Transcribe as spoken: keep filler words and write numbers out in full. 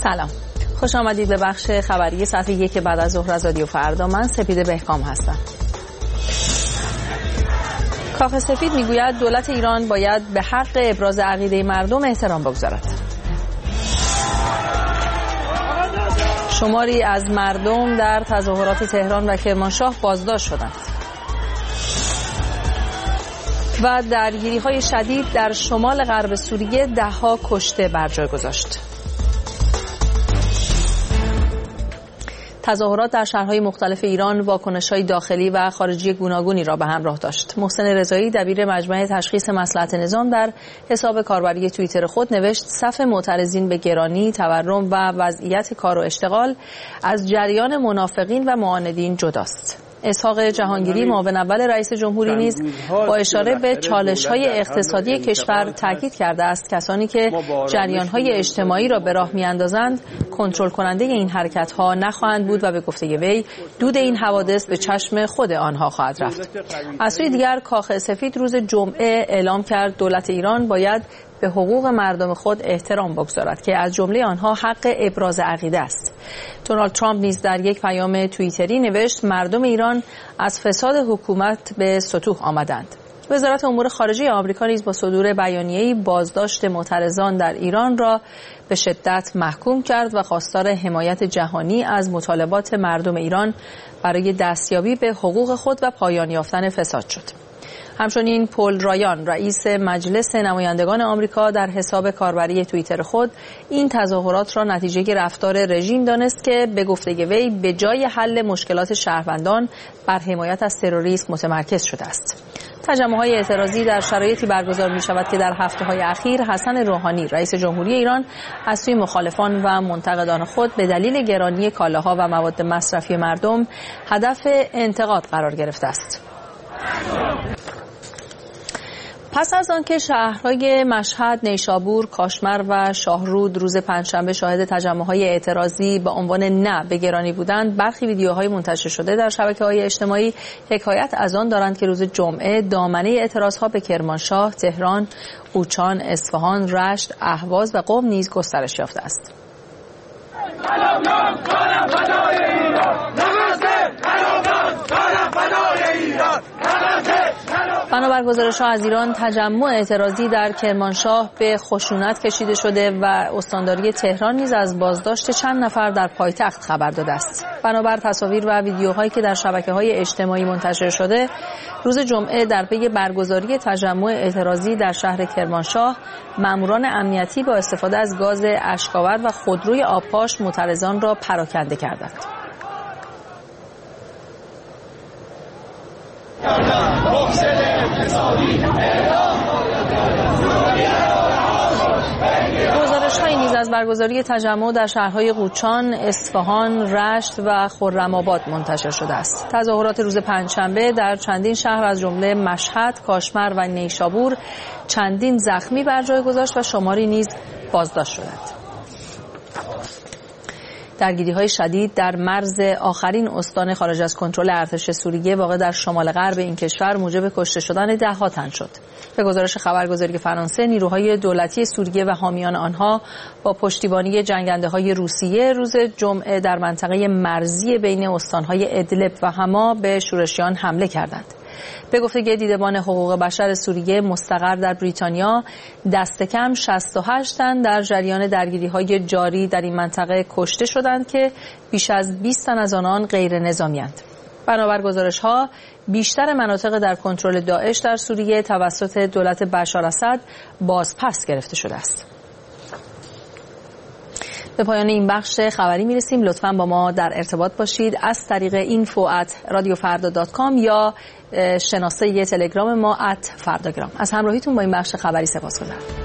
سلام، خوش آمدید به بخش خبری ساعت یک بعد از ظهر از رادیو فردا. من سپیده بهکام هستم. کاخ سفید میگوید دولت ایران باید به حق ابراز عقیده مردم احترام بگذارد. شماری از مردم در تظاهرات تهران و کرمانشاه بازداشت شدند. و درگیری‌های شدید در شمال غرب سوریه ده‌ها کشته بر جای گذاشت. تظاهرات در شهرهای مختلف ایران واکنش‌های داخلی و خارجی گوناگونی را به همراه داشت. محسن رضایی دبیر مجمع تشخیص مصلحت نظام در حساب کاربری توییتر خود نوشت صف معترضین به گرانی، تورم و وضعیت کار و اشتغال از جریان منافقین و معاندین جداست. اسحاق جهانگیری معاون اول رئیس جمهوری نیز با اشاره به چالش‌های اقتصادی کشور تاکید کرده است کسانی که جریان‌های اجتماعی را به راه می‌اندازند کنترل کننده این حرکت‌ها نخواهند بود و به گفته وی دود این حوادث به چشم خود آنها خواهد رفت. از سوی دیگر کاخ سفید روز جمعه اعلام کرد دولت ایران باید به حقوق مردم خود احترام بگذارد که از جمله آنها حق ابراز عقیده است. دونالد ترامپ نیز در یک پیام توییتری نوشت مردم ایران از فساد حکومت به سطوح آمدند. وزارت امور خارجه آمریکا نیز با صدور بیانیه‌ای بازداشت معترضان در ایران را به شدت محکوم کرد و خواستار حمایت جهانی از مطالبات مردم ایران برای دستیابی به حقوق خود و پایان یافتن فساد شد. همچنین پل رایان رئیس مجلس نمایندگان آمریکا در حساب کاربری توییتر خود این تظاهرات را نتیجه رفتار رژیم دانست که به گفته وی به جای حل مشکلات شهروندان بر حمایت از تروریسم متمرکز شده است. تجمع‌های اعتراضی در شرایطی برگزار می‌شود که در هفته‌های اخیر حسن روحانی رئیس جمهوری ایران از سوی مخالفان و منتقدان خود به دلیل گرانی کالاها و مواد مصرفی مردم هدف انتقاد قرار گرفته است. پس از آنکه شهرهای مشهد، نیشابور، کاشمر و شاهرود روز پنجشنبه شاهد تجمع‌های اعتراضی با عنوان نه به گرانی بودند، برخی ویدیوهای منتشر شده در شبکه‌های اجتماعی حکایت از آن دارند که روز جمعه دامنه اعتراضها به کرمانشاه، تهران، اوچان، اصفهان، رشت، اهواز و قم نیز گسترش یافته است. بنابر گزارش‌ها از ایران تجمع اعتراضی در کرمانشاه به خشونت کشیده شده و استانداری تهران نیز از بازداشت چند نفر در پایتخت خبر داده است. بنابر تصاویر و ویدیوهایی که در شبکه‌های اجتماعی منتشر شده، روز جمعه در پی برگزاری تجمع اعتراضی در شهر کرمانشاه، ماموران امنیتی با استفاده از گاز اشک‌آور و خودروی آبپاش معترضان را پراکنده کردند. گزارش‌هایی نیز از برگزاری تجمع در شهرهای قوچان، اصفهان، رشت و خرم‌آباد منتشر شده است. تظاهرات روز پنجشنبه در چندین شهر از جمله مشهد، کاشمر و نیشابور چندین زخمی بر جای گذاشت و شماری نیز بازداشت شدند. درگیری‌های شدید در مرز آخرین استان خارج از کنترل ارتش سوریه واقع در شمال غرب این کشور موجب کشته شدن ده‌ها تن شد. به گزارش خبرگزاری فرانسه، نیروهای دولتی سوریه و حامیان آنها با پشتیبانی جنگنده‌های روسیه روز جمعه در منطقه مرزی بین استان‌های ادلب و حما به شورشیان حمله کردند. به گفته دیدبان حقوق بشر سوریه مستقر در بریتانیا، دست کم شصت و هشت تن در جریان درگیری‌های جاری در این منطقه کشته شدند که بیش از بیست تن از آنان غیر نظامی‌اند. بنابر گزارش‌ها، بیشتر مناطق در کنترل داعش در سوریه توسط دولت بشار اسد بازپس گرفته شده است. به پایان این بخش خبری میرسیم. لطفاً با ما در ارتباط باشید از طریق اینفو ات رادیو فردا دات کام یا شناسه تلگرام ما ات فرداگرام. از همراهیتون با این بخش خبری سپاسگزارم.